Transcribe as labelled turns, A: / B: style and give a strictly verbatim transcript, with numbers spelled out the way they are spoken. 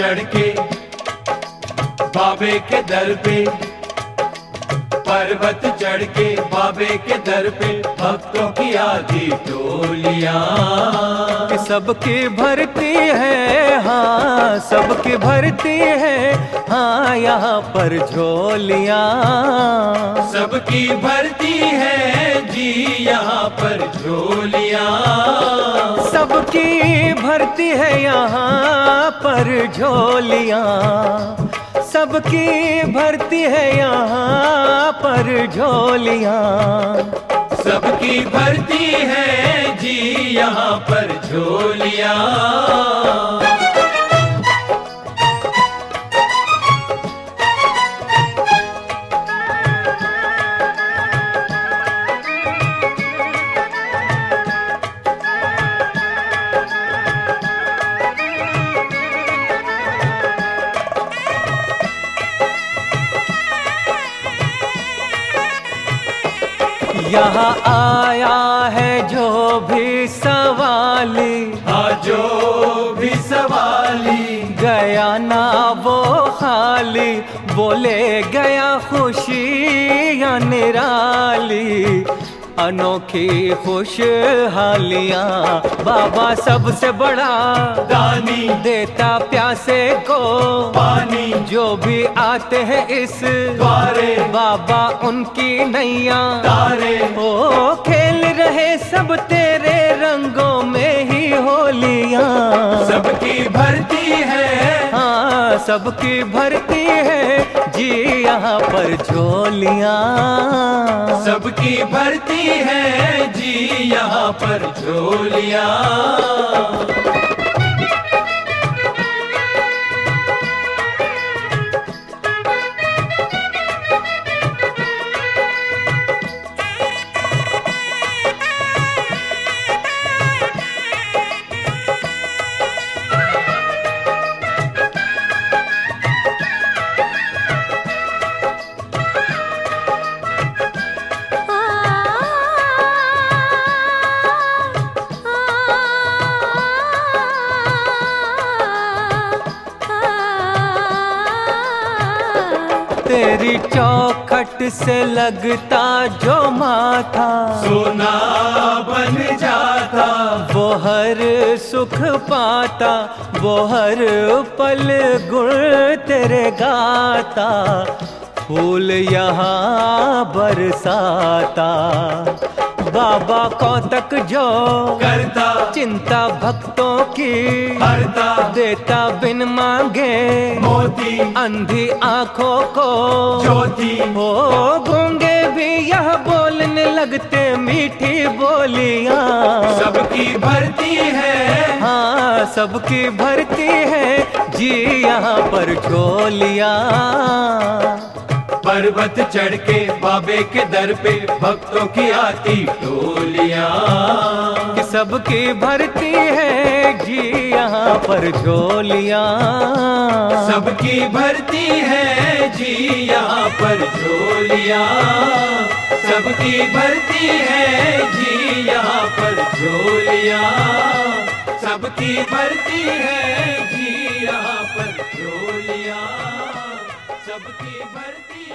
A: चढ़ के बाबे के दर पे, पर्वत चढ़ के बाबे के दर पे भक्तों की आधी टोलियां,
B: सबकी भरती है, हाँ सबकी भरती है, हाँ यहाँ पर झोलियां,
A: सबकी भरती है जी यहाँ पर झोलियां,
B: सबकी भरती है यहाँ पर झोलियां, सबकी भरती है यहाँ पर झोलियां,
A: सबकी भरती है जी यहाँ पर झोलियां।
B: यहाँ आया है जो भी सवाली,
A: हाँ जो भी सवाली,
B: गया ना वो खाली, बोले गया खुशियाँ निराली, अनोखी खुशहालियाँ, बाबा सबसे बड़ा
A: दानी,
B: देता प्यासे को
A: पानी,
B: जो भी आते हैं इस
A: द्वारे
B: बाबा उनकी नैया
A: तारे,
B: ओ खेल रहे सब तेरे रंगों में ही होलियां,
A: सबकी भरती है,
B: हाँ सबकी भरती है जी यहाँ पर झोलियां,
A: सबकी भरती है जी यहाँ पर झोलियां।
B: तेरी चौखट से लगता जो माथा,
A: सोना बन जाता,
B: वो हर सुख पाता, वो हर पल गुण तेरे गाता, फूल यहाँ बरसाता, बाबा कौतक जो
A: करता,
B: चिंता भक्तों की
A: हरता,
B: देता बिन मांगे
A: मोती,
B: अंधी आंखों को
A: ज्योति,
B: हो गूंगे भी यह बोलने लगते मीठी बोलियां,
A: सबकी भरती है,
B: हाँ सबकी भरती है जी यहाँ पर झोलियां,
A: पर्वत चढ़ के बाबे के दर पे भक्तों की आती टोलियां,
B: कि सबकी भरती है जी यहाँ पर झोलियां,
A: सबकी भरती है जी यहाँ पर झोलियां, सबकी भरती है जी यहाँ पर झोलियां, सबकी भरती है जी यहाँ पर झोलियां, सबकी भरती